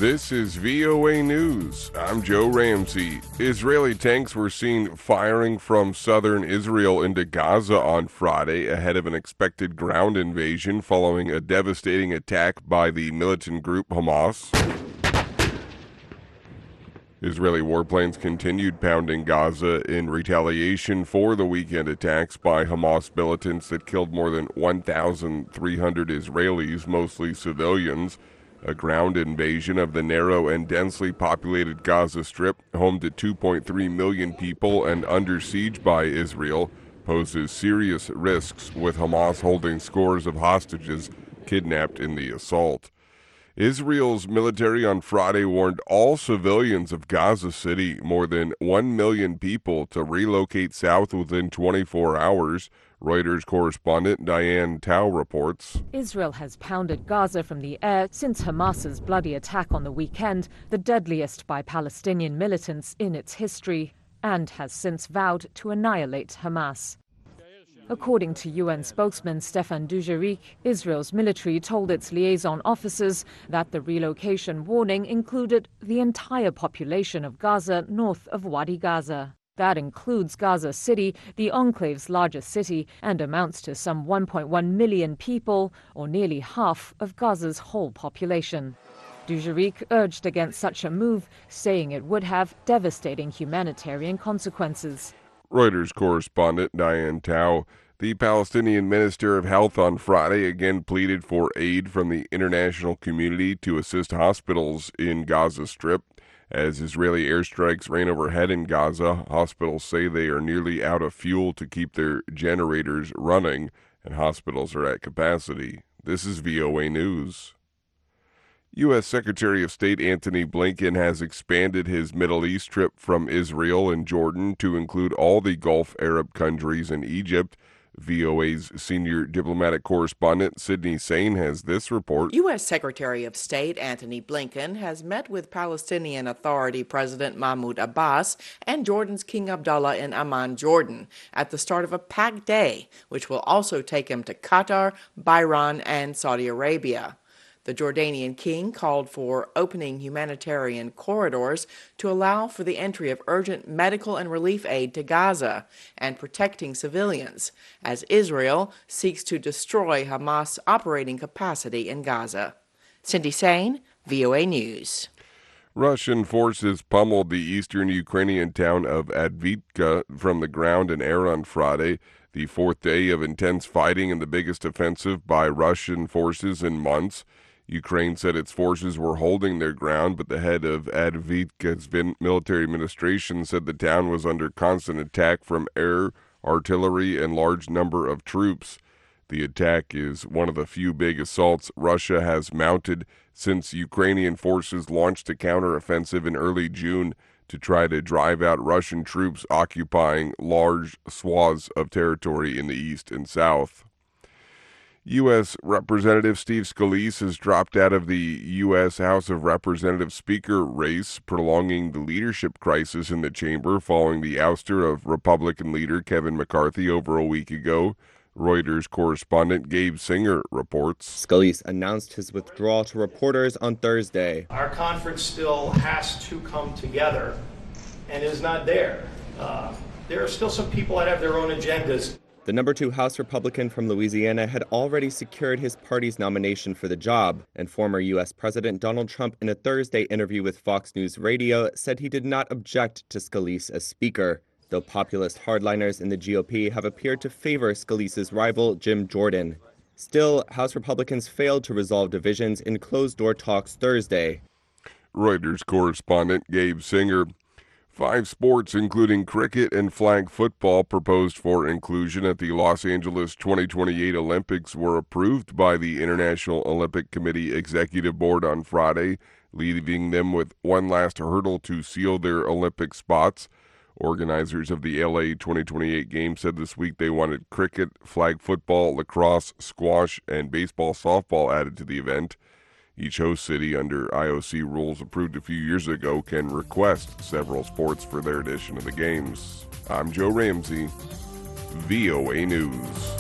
This is VOA News. I'm Joe Ramsey. Israeli tanks were seen firing from southern Israel into Gaza on Friday ahead of an expected ground invasion following a devastating attack by the militant group Hamas. Israeli warplanes continued pounding Gaza in retaliation for the weekend attacks by Hamas militants that killed more than 1,300 Israelis, mostly civilians. A ground invasion of the narrow and densely populated Gaza Strip, home to 2.3 million people and under siege by Israel, poses serious risks, with Hamas holding scores of hostages kidnapped in the assault. Israel's military on Friday warned all civilians of Gaza City, more than 1 million people, to relocate south within 24 hours. Reuters correspondent Diane Tao reports. Israel has pounded Gaza from the air since Hamas's bloody attack on the weekend, the deadliest by Palestinian militants in its history, and has since vowed to annihilate Hamas. According to UN spokesman Stéphane Dujarric, Israel's military told its liaison officers that the relocation warning included the entire population of Gaza north of Wadi Gaza. That includes Gaza City, the enclave's largest city, and amounts to some 1.1 million people, or nearly half of Gaza's whole population. Dujarric urged against such a move, saying it would have devastating humanitarian consequences. Reuters correspondent Diane Tao. The Palestinian Minister of Health on Friday again pleaded for aid from the international community to assist hospitals in Gaza Strip. As Israeli airstrikes rain overhead in Gaza, hospitals say they are nearly out of fuel to keep their generators running, and hospitals are at capacity. This is VOA News. U.S. Secretary of State Antony Blinken has expanded his Middle East trip from Israel and Jordan to include all the Gulf Arab countries and Egypt. VOA's senior diplomatic correspondent Sydney Sain has this report. U.S. Secretary of State Antony Blinken has met with Palestinian Authority President Mahmoud Abbas and Jordan's King Abdullah in Amman, Jordan, at the start of a packed day, which will also take him to Qatar, Bahrain, and Saudi Arabia. The Jordanian king called for opening humanitarian corridors to allow for the entry of urgent medical and relief aid to Gaza and protecting civilians, as Israel seeks to destroy Hamas' operating capacity in Gaza. Cindy Sain, VOA News. Russian forces pummeled the eastern Ukrainian town of Avdiivka from the ground and air on Friday, the fourth day of intense fighting and the biggest offensive by Russian forces in months. Ukraine said its forces were holding their ground, but the head of Avdiivka's military administration said the town was under constant attack from air, artillery, and large number of troops. The attack is one of the few big assaults Russia has mounted since Ukrainian forces launched a counteroffensive in early June to try to drive out Russian troops occupying large swaths of territory in the east and south. U.S. Representative Steve Scalise has dropped out of the U.S. House of Representatives Speaker race, prolonging the leadership crisis in the chamber following the ouster of Republican leader Kevin McCarthy over a week ago. Reuters correspondent Gabe Singer reports. Scalise announced his withdrawal to reporters on Thursday. Our conference still has to come together and is not there. There are still some people that have their own agendas. The number 2 House Republican from Louisiana had already secured his party's nomination for the job, and former U.S. President Donald Trump, in a Thursday interview with Fox News Radio, said he did not object to Scalise as Speaker, though populist hardliners in the GOP have appeared to favor Scalise's rival, Jim Jordan. Still, House Republicans failed to resolve divisions in closed-door talks Thursday. Reuters correspondent Gabe Singer. 5 sports, including cricket and flag football, proposed for inclusion at the Los Angeles 2028 Olympics were approved by the International Olympic Committee Executive Board on Friday, leaving them with one last hurdle to seal their Olympic spots. Organizers of the LA 2028 Games said this week they wanted cricket, flag football, lacrosse, squash, and baseball softball added to the event. Each host city, under IOC rules approved a few years ago, can request several sports for their edition of the games. I'm Joe Ramsey, VOA News.